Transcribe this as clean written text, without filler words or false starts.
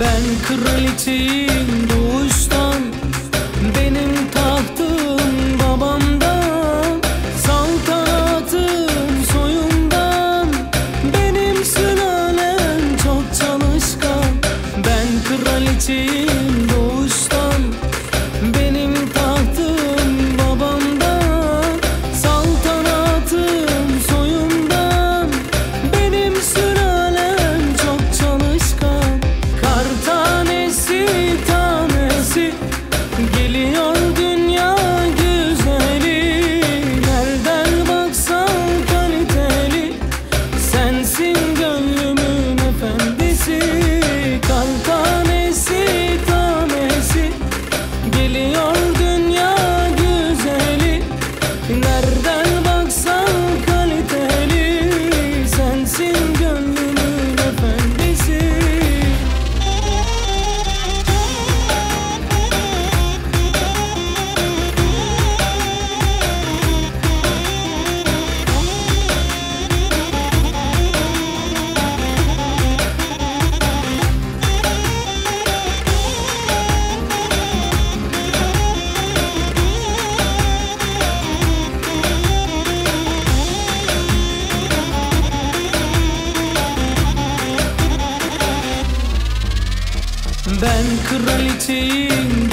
Ben kraliçeyim doğuştan, benim tahtım babamdan, saltanatım soyumdan, benim sülalem çok çalışkan. Ben kraliçeyim doğuştan, benim tahtım babamdan, saltanatım soyumdan, benim sülalem çok çalışkan. Kar tanesi tanesi geliyor dünya güzeli, nereden baksan kaliteli, sensin gönlümün efendisi. Kar tanesi tanesi geliyor dünya güzeli, nereden baksan kaliteli, sensin gönlümün efendisi. Ben kraliçeyim